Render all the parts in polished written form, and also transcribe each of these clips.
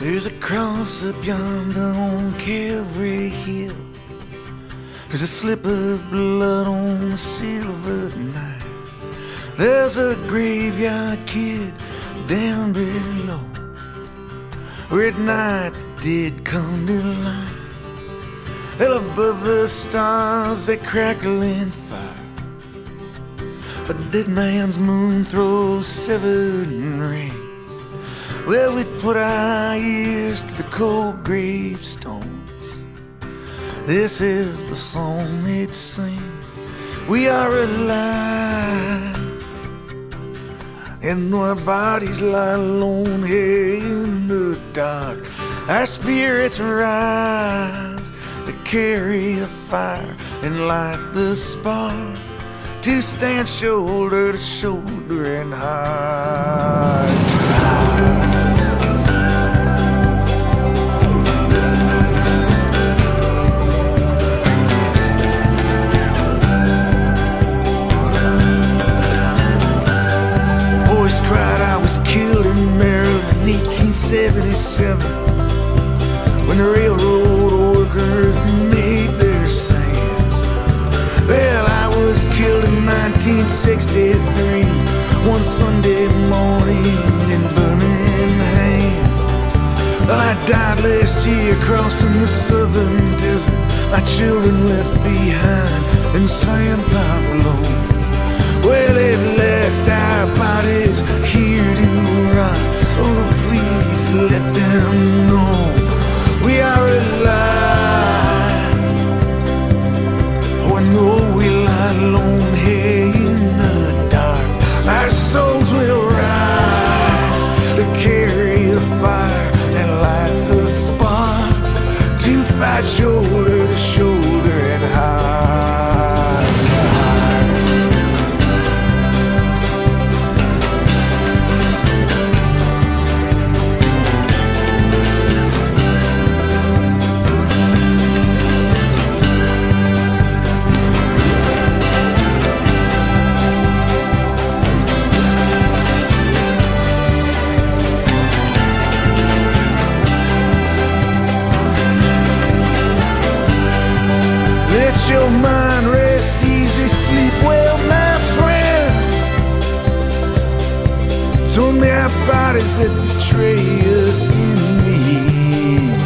There's a cross up yonder on Calvary Hill. There's a slip of blood on a silver knife. There's a graveyard kid down below, where at night the dead come to life. Well, above the stars they crackle in fire. A dead man's moon throws 7 rays. Well, we put our ears to the cold gravestones. This is the song they'd sing. We are alive, and though our bodies lie alone here in the dark, our spirits rise to carry the fire and light the spark, to stand shoulder to shoulder and heart to heart. Voice cried I was killed in Maryland in 1877, when the railroad workers made their stand. Well, I was killed in 1963, one Sunday morning in Birmingham. Well, I died last year crossing the southern desert, my children left behind in San Pablo. Well, they've left our bodies here to rot. Oh, please let them know we are alive. Oh, I know we lie alone here in the dark. Our souls will rise to carry the fire and light the spark, to fight shoulder to shoulder and heart to heart. Let your mind rest easy, sleep well, my friend. It's only our bodies that betray us in the end.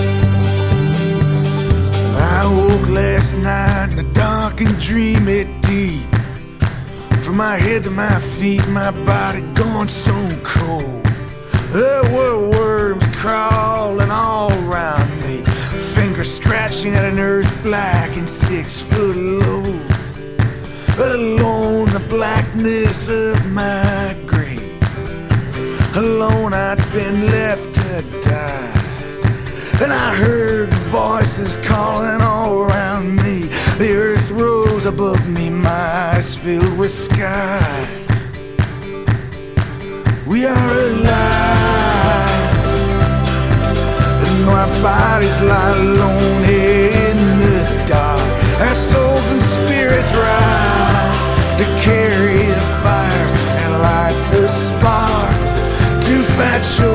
I woke last night in a dark and dreamy deep. From my head to my feet, my body gone stone cold. There were worms crawling all around me, fingers scratching at an earth black and 6 foot low. Alone in the blackness of my grave, alone I'd been left to die. And I heard voices calling all around me. The earth rose above me, my eyes filled with sky. We are alive, and our bodies lie alone here in the dark. Our souls and spirits rise to carry the fire and light the spark, to fight